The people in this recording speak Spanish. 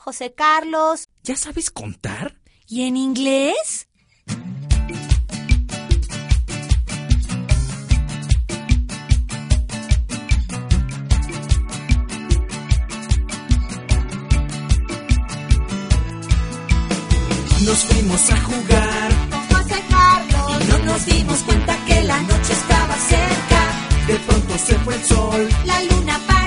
José Carlos. ¿Ya sabes contar? ¿Y en inglés? Nos fuimos a jugar Con José Carlos. y no nos dimos cuenta que la noche estaba cerca. De pronto se fue el sol. La luna para